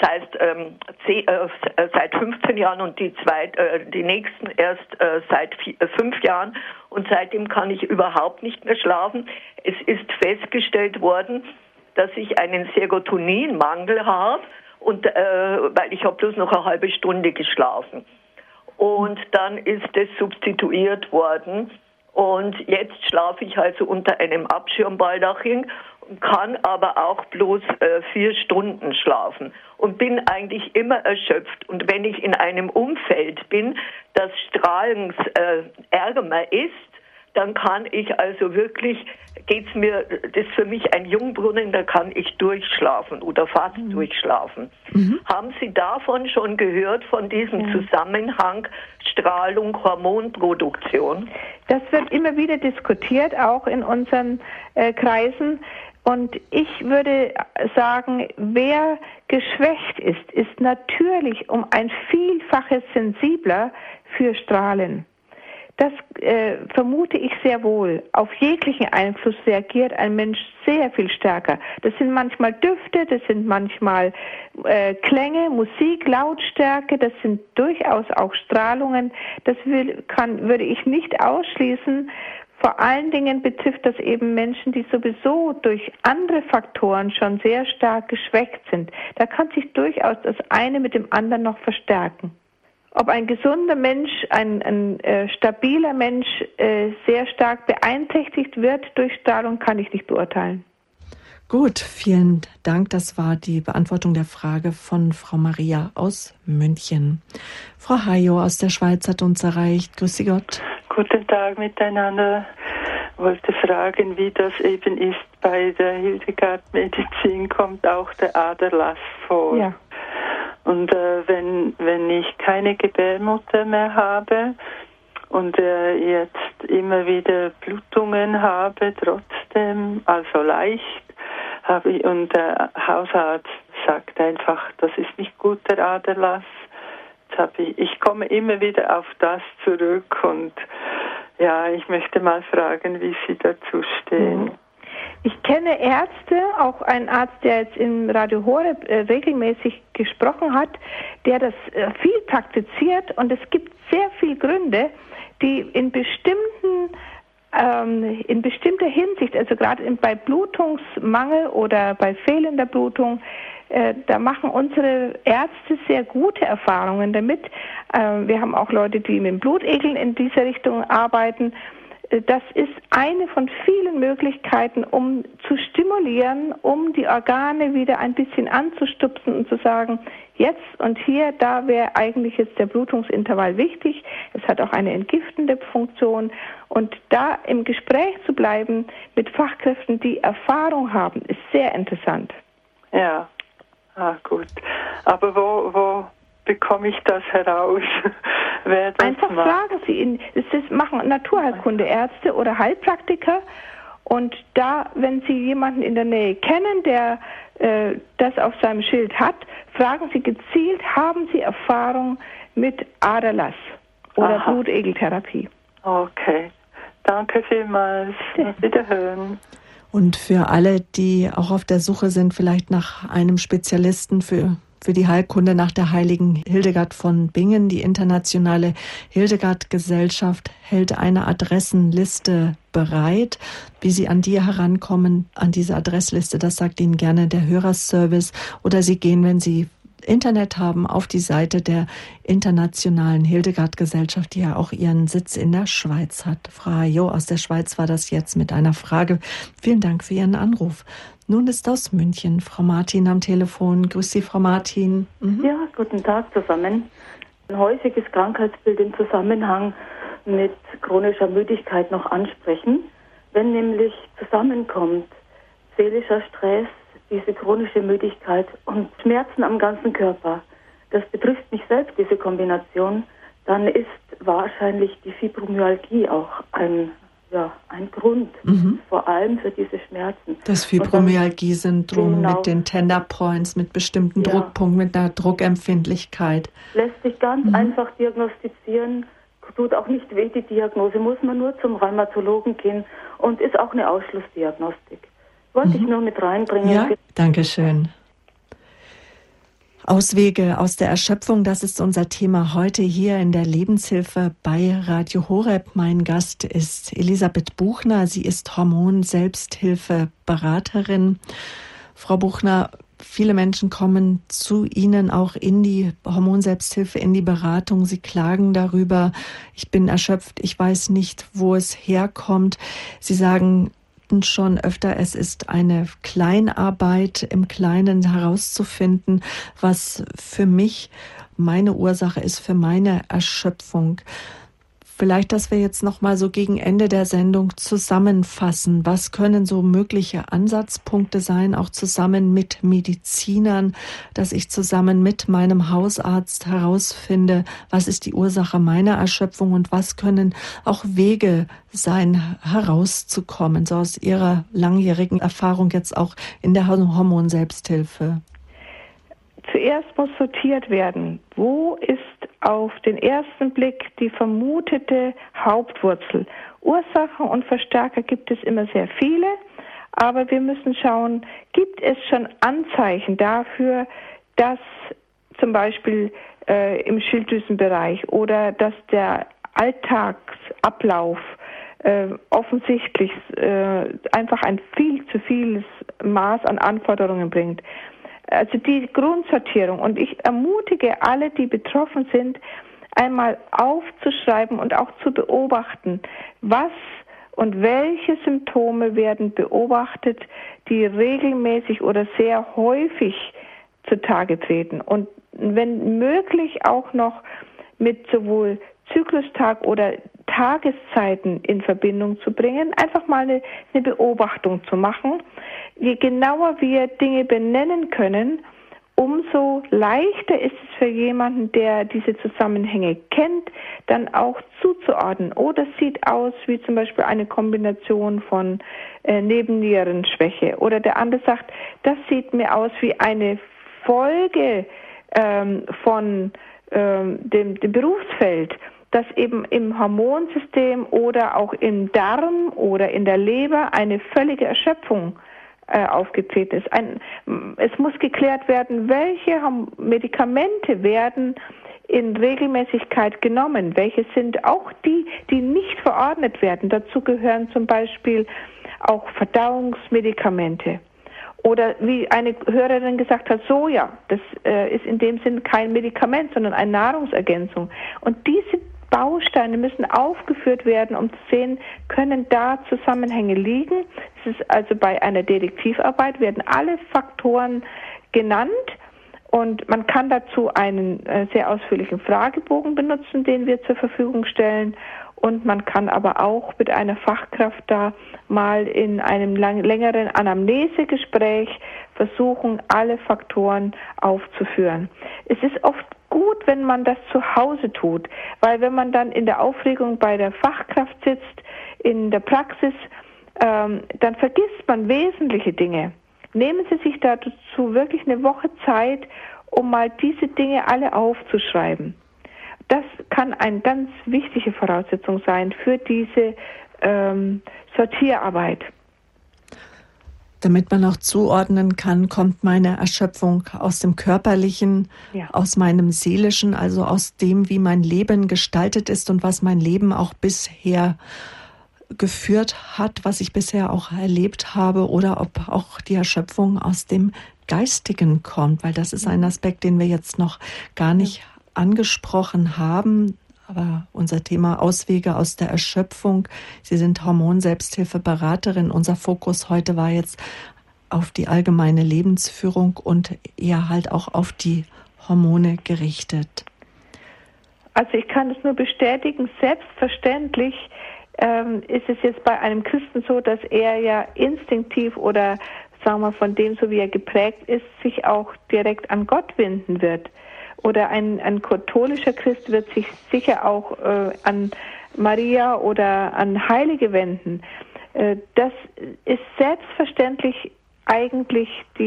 heißt, seit 15 Jahren und die nächsten erst seit 5 Jahren. Und seitdem kann ich überhaupt nicht mehr schlafen. Es ist festgestellt worden, dass ich einen Serotoninmangel habe, und weil ich habe bloß noch eine halbe Stunde geschlafen. Und dann ist es substituiert worden. Und jetzt schlafe ich also unter einem Abschirmbaldachin, kann aber auch bloß 4 Stunden schlafen und bin eigentlich immer erschöpft. Und wenn ich in einem Umfeld bin, das strahlensärmer ist, dann kann ich also wirklich, das ist für mich ein Jungbrunnen, da kann ich durchschlafen oder fast durchschlafen. Haben Sie davon schon gehört, von diesem Zusammenhang Strahlung, Hormonproduktion? Das wird immer wieder diskutiert, auch in unseren Kreisen. Und ich würde sagen, wer geschwächt ist, ist natürlich um ein Vielfaches sensibler für Strahlen. Das vermute ich sehr wohl. Auf jeglichen Einfluss reagiert ein Mensch sehr viel stärker. Das sind manchmal Düfte, das sind manchmal Klänge, Musik, Lautstärke, das sind durchaus auch Strahlungen. Das würde ich nicht ausschließen. Vor allen Dingen betrifft das eben Menschen, die sowieso durch andere Faktoren schon sehr stark geschwächt sind. Da kann sich durchaus das eine mit dem anderen noch verstärken. Ob ein gesunder Mensch, ein stabiler Mensch sehr stark beeinträchtigt wird durch Strahlung, kann ich nicht beurteilen. Gut, vielen Dank. Das war die Beantwortung der Frage von Frau Maria aus München. Frau Hajo aus der Schweiz hat uns erreicht. Grüße Gott. Guten Tag miteinander. Ich wollte fragen, wie das eben ist bei der Hildegard-Medizin, kommt auch der Aderlass vor. Ja. Und wenn ich keine Gebärmutter mehr habe und jetzt immer wieder Blutungen habe, trotzdem, also leicht, und der Hausarzt sagt einfach, das ist nicht gut, der Aderlass. Ich komme immer wieder auf das zurück, und ja, ich möchte mal fragen, wie Sie dazu stehen. Ich kenne Ärzte, auch einen Arzt, der jetzt im Radio Horeb regelmäßig gesprochen hat, der das viel praktiziert, und es gibt sehr viele Gründe, die in bestimmter Hinsicht, also gerade bei Blutungsmangel oder bei fehlender Blutung, da machen unsere Ärzte sehr gute Erfahrungen damit. Wir haben auch Leute, die mit Blutegeln in dieser Richtung arbeiten. Das ist eine von vielen Möglichkeiten, um zu stimulieren, um die Organe wieder ein bisschen anzustupsen und zu sagen, jetzt und hier, da wäre eigentlich jetzt der Blutungsintervall wichtig. Es hat auch eine entgiftende Funktion. Und da im Gespräch zu bleiben mit Fachkräften, die Erfahrung haben, ist sehr interessant. Ja, gut. Aber wo bekomme ich das heraus? Wer das einfach macht? Fragen Sie ihn. Das machen Naturheilkundeärzte oder Heilpraktiker. Und da, wenn Sie jemanden in der Nähe kennen, der das auf seinem Schild hat, fragen Sie gezielt, haben Sie Erfahrung mit Aderlass oder Blutegeltherapie? Okay, Danke vielmals. Auf Wiederhören. Und für alle, die auch auf der Suche sind, vielleicht nach einem Spezialisten für die Heilkunde, nach der heiligen Hildegard von Bingen. Die internationale Hildegard-Gesellschaft hält eine Adressenliste bereit. Wie Sie an die herankommen, an diese Adressliste, das sagt Ihnen gerne der Hörerservice. Oder Sie gehen, wenn Sie Internet haben, auf die Seite der internationalen Hildegard-Gesellschaft, die ja auch ihren Sitz in der Schweiz hat. Frau Jo aus der Schweiz war das jetzt mit einer Frage. Vielen Dank für Ihren Anruf. Nun ist aus München Frau Martin am Telefon. Grüß Sie, Frau Martin. Ja, guten Tag zusammen. Ein häufiges Krankheitsbild im Zusammenhang mit chronischer Müdigkeit noch ansprechen. Wenn nämlich zusammenkommt seelischer Stress, diese chronische Müdigkeit und Schmerzen am ganzen Körper, das betrifft mich selbst, diese Kombination, dann ist wahrscheinlich die Fibromyalgie auch ein Grund, vor allem für diese Schmerzen. Das Fibromyalgie-Syndrom mit den Tender Points, mit bestimmten Druckpunkten, mit einer Druckempfindlichkeit. Lässt sich ganz einfach diagnostizieren, tut auch nicht weh, die Diagnose, muss man nur zum Rheumatologen gehen und ist auch eine Ausschlussdiagnostik. Wollte ich nur mit reinbringen. Ja, danke schön. Auswege aus der Erschöpfung, das ist unser Thema heute hier in der Lebenshilfe bei Radio Horeb. Mein Gast ist Elisabeth Buchner. Sie ist Hormon-Selbsthilfe-Beraterin. Frau Buchner, viele Menschen kommen zu Ihnen auch in die Hormonselbsthilfe, in die Beratung. Sie klagen darüber, ich bin erschöpft, ich weiß nicht, wo es herkommt. Sie sagen schon öfter, es ist eine Kleinarbeit, im Kleinen herauszufinden, was für mich meine Ursache ist, für meine Erschöpfung. Vielleicht, dass wir jetzt noch mal so gegen Ende der Sendung zusammenfassen. Was können so mögliche Ansatzpunkte sein, auch zusammen mit Medizinern, dass ich zusammen mit meinem Hausarzt herausfinde, was ist die Ursache meiner Erschöpfung und was können auch Wege sein, herauszukommen, so aus Ihrer langjährigen Erfahrung jetzt auch in der Hormonselbsthilfe? Zuerst muss sortiert werden, wo ist auf den ersten Blick die vermutete Hauptwurzel. Ursachen und Verstärker gibt es immer sehr viele, aber wir müssen schauen, gibt es schon Anzeichen dafür, dass zum Beispiel im Schilddrüsenbereich oder dass der Alltagsablauf offensichtlich einfach ein viel zu vieles Maß an Anforderungen bringt. Also die Grundsortierung. Und ich ermutige alle, die betroffen sind, einmal aufzuschreiben und auch zu beobachten, was und welche Symptome werden beobachtet, die regelmäßig oder sehr häufig zutage treten. Und wenn möglich auch noch mit sowohl Zyklustag oder Tageszeiten in Verbindung zu bringen, einfach mal eine Beobachtung zu machen. Je genauer wir Dinge benennen können, umso leichter ist es für jemanden, der diese Zusammenhänge kennt, dann auch zuzuordnen. Oder es sieht aus wie zum Beispiel eine Kombination von Nebennierenschwäche. Oder der andere sagt, das sieht mir aus wie eine Folge von dem Berufsfeld, dass eben im Hormonsystem oder auch im Darm oder in der Leber eine völlige Erschöpfung aufgetreten ist. Es muss geklärt werden, welche Medikamente werden in Regelmäßigkeit genommen. Welche sind auch die, die nicht verordnet werden. Dazu gehören zum Beispiel auch Verdauungsmedikamente. Oder wie eine Hörerin gesagt hat, Soja, das ist in dem Sinn kein Medikament, sondern eine Nahrungsergänzung. Und diese Bausteine müssen aufgeführt werden, um zu sehen, können da Zusammenhänge liegen. Es ist also bei einer Detektivarbeit werden alle Faktoren genannt und man kann dazu einen sehr ausführlichen Fragebogen benutzen, den wir zur Verfügung stellen. Und man kann aber auch mit einer Fachkraft da mal in einem längeren Anamnesegespräch versuchen, alle Faktoren aufzuführen. Es ist oft gut, wenn man das zu Hause tut, weil wenn man dann in der Aufregung bei der Fachkraft sitzt, in der Praxis, dann vergisst man wesentliche Dinge. Nehmen Sie sich dazu wirklich eine Woche Zeit, um mal diese Dinge alle aufzuschreiben. Das kann eine ganz wichtige Voraussetzung sein für diese Sortierarbeit. Damit man auch zuordnen kann, kommt meine Erschöpfung aus dem Körperlichen, aus meinem Seelischen, also aus dem, wie mein Leben gestaltet ist und was mein Leben auch bisher geführt hat, was ich bisher auch erlebt habe, oder ob auch die Erschöpfung aus dem Geistigen kommt, weil das ist ein Aspekt, den wir jetzt noch gar nicht angesprochen haben. Aber unser Thema Auswege aus der Erschöpfung. Sie sind Hormon-Selbsthilfeberaterin. Unser Fokus heute war jetzt auf die allgemeine Lebensführung und eher halt auch auf die Hormone gerichtet. Also ich kann es nur bestätigen, selbstverständlich ist es jetzt bei einem Christen so, dass er ja instinktiv oder sagen wir von dem, so wie er geprägt ist, sich auch direkt an Gott wenden wird. Oder ein katholischer Christ wird sich sicher auch an Maria oder an Heilige wenden. Das ist selbstverständlich eigentlich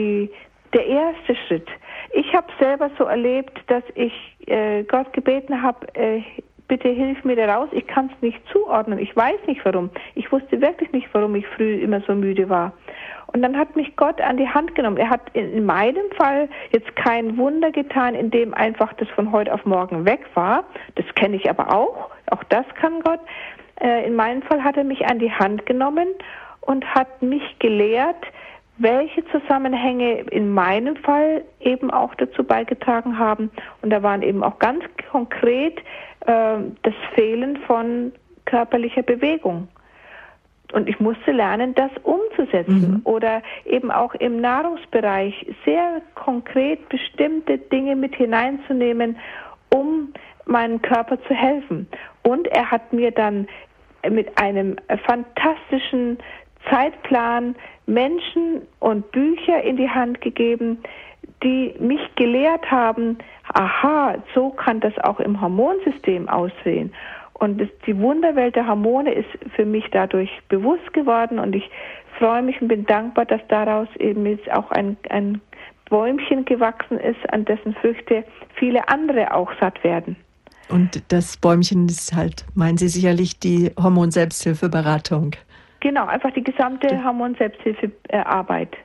der erste Schritt. Ich habe selber so erlebt, dass ich Gott gebeten habe, bitte hilf mir da raus, ich kann es nicht zuordnen, ich weiß nicht warum. Ich wusste wirklich nicht, warum ich früh immer so müde war. Und dann hat mich Gott an die Hand genommen. Er hat in meinem Fall jetzt kein Wunder getan, indem einfach das von heute auf morgen weg war. Das kenne ich aber auch das kann Gott. In meinem Fall hat er mich an die Hand genommen und hat mich gelehrt, welche Zusammenhänge in meinem Fall eben auch dazu beigetragen haben. Und da waren eben auch ganz konkret das Fehlen von körperlicher Bewegung. Und ich musste lernen, das umzusetzen oder eben auch im Nahrungsbereich sehr konkret bestimmte Dinge mit hineinzunehmen, um meinem Körper zu helfen. Und er hat mir dann mit einem fantastischen Zeitplan Menschen und Bücher in die Hand gegeben, die mich gelehrt haben, aha, so kann das auch im Hormonsystem aussehen. Und die Wunderwelt der Hormone ist für mich dadurch bewusst geworden und ich freue mich und bin dankbar, dass daraus eben jetzt auch ein Bäumchen gewachsen ist, an dessen Früchte viele andere auch satt werden. Und das Bäumchen ist halt, meinen Sie sicherlich, die Hormon-Selbsthilfeberatung. Genau, einfach die gesamte Hormon-Selbsthilfearbeit.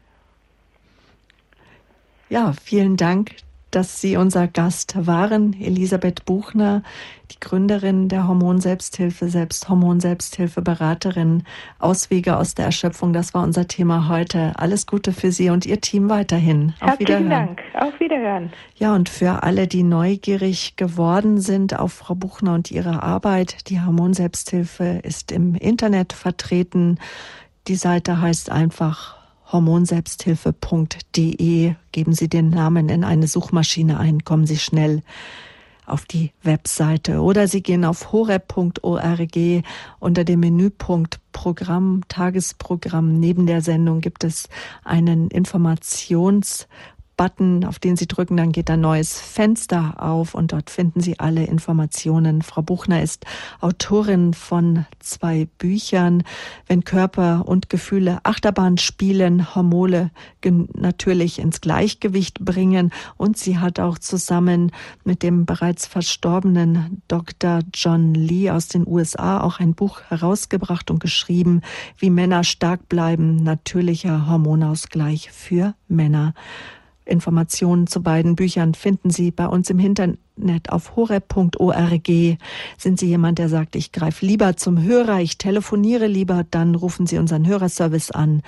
Ja, vielen Dank, dass Sie unser Gast waren. Elisabeth Buchner, die Gründerin der Hormon-Selbsthilfe, selbst Hormon-Selbsthilfeberaterin. Auswege aus der Erschöpfung, das war unser Thema heute. Alles Gute für Sie und Ihr Team weiterhin. Auf Wiederhören. Herzlichen Dank. Auf Wiederhören. Ja, und für alle, die neugierig geworden sind auf Frau Buchner und ihre Arbeit, die Hormon-Selbsthilfe ist im Internet vertreten. Die Seite heißt einfach hormonselbsthilfe.de. Geben Sie den Namen in eine Suchmaschine ein, kommen Sie schnell auf die Webseite. Oder Sie gehen auf horeb.org. Unter dem Menüpunkt Programm, Tagesprogramm. Neben der Sendung gibt es einen Informationsbutton, auf den Sie drücken, dann geht ein neues Fenster auf und dort finden Sie alle Informationen. Frau Buchner ist Autorin von 2 Büchern, Wenn Körper und Gefühle Achterbahn spielen, Hormone natürlich ins Gleichgewicht bringen. Und sie hat auch zusammen mit dem bereits verstorbenen Dr. John Lee aus den USA auch ein Buch herausgebracht und geschrieben, wie Männer stark bleiben, natürlicher Hormonausgleich für Männer. Informationen zu beiden Büchern finden Sie bei uns im Internet auf horeb.org. Sind Sie jemand, der sagt, ich greife lieber zum Hörer, ich telefoniere lieber, dann rufen Sie unseren Hörerservice an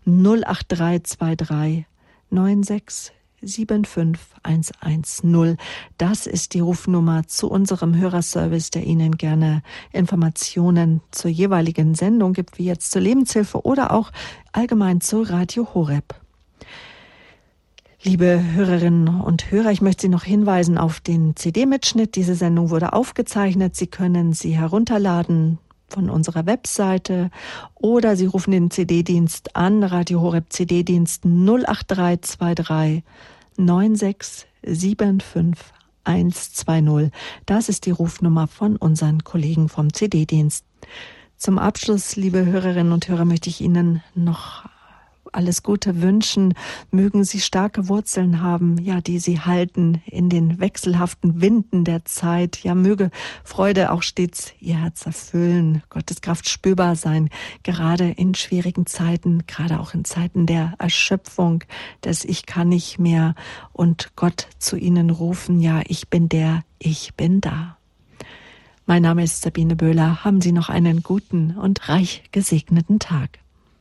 08323 96 75 110. Das ist die Rufnummer zu unserem Hörerservice, der Ihnen gerne Informationen zur jeweiligen Sendung gibt, wie jetzt zur Lebenshilfe oder auch allgemein zu Radio Horeb. Liebe Hörerinnen und Hörer, ich möchte Sie noch hinweisen auf den CD-Mitschnitt. Diese Sendung wurde aufgezeichnet. Sie können sie herunterladen von unserer Webseite oder Sie rufen den CD-Dienst an, Radio Horeb CD-Dienst 08323 96 75 120. Das ist die Rufnummer von unseren Kollegen vom CD-Dienst. Zum Abschluss, liebe Hörerinnen und Hörer, möchte ich Ihnen noch alles Gute wünschen. Mögen Sie starke Wurzeln haben, ja, die Sie halten in den wechselhaften Winden der Zeit. Ja, möge Freude auch stets Ihr Herz erfüllen, Gottes Kraft spürbar sein, gerade in schwierigen Zeiten, gerade auch in Zeiten der Erschöpfung, des Ich kann nicht mehr und Gott zu Ihnen rufen, ja, ich bin der, ich bin da. Mein Name ist Sabine Böhler. Haben Sie noch einen guten und reich gesegneten Tag.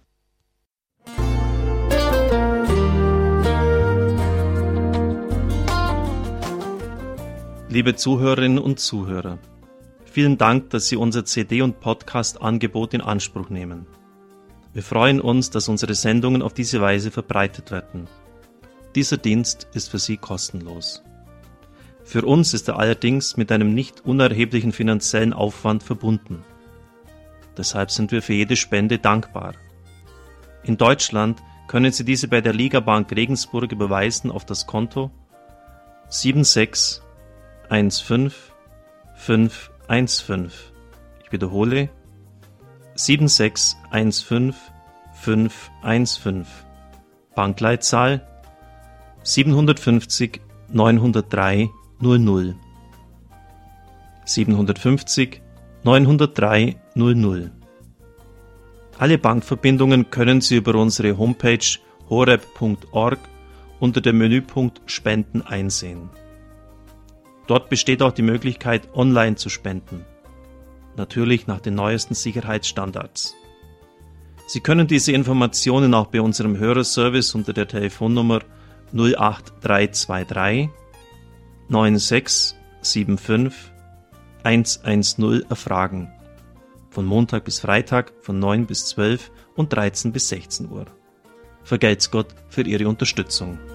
Liebe Zuhörerinnen und Zuhörer, vielen Dank, dass Sie unser CD- und Podcast-Angebot in Anspruch nehmen. Wir freuen uns, dass unsere Sendungen auf diese Weise verbreitet werden. Dieser Dienst ist für Sie kostenlos. Für uns ist er allerdings mit einem nicht unerheblichen finanziellen Aufwand verbunden. Deshalb sind wir für jede Spende dankbar. In Deutschland können Sie diese bei der Ligabank Regensburg überweisen auf das Konto 7615515. Ich wiederhole 7615515. Bankleitzahl 750 903 00. 750 903 00. Alle Bankverbindungen können Sie über unsere Homepage horeb.org unter dem Menüpunkt Spenden einsehen. Dort besteht auch die Möglichkeit, online zu spenden. Natürlich nach den neuesten Sicherheitsstandards. Sie können diese Informationen auch bei unserem Hörerservice unter der Telefonnummer 08323 9675 110 erfragen. Von Montag bis Freitag von 9 bis 12 und 13 bis 16 Uhr. Vergelt's Gott für Ihre Unterstützung.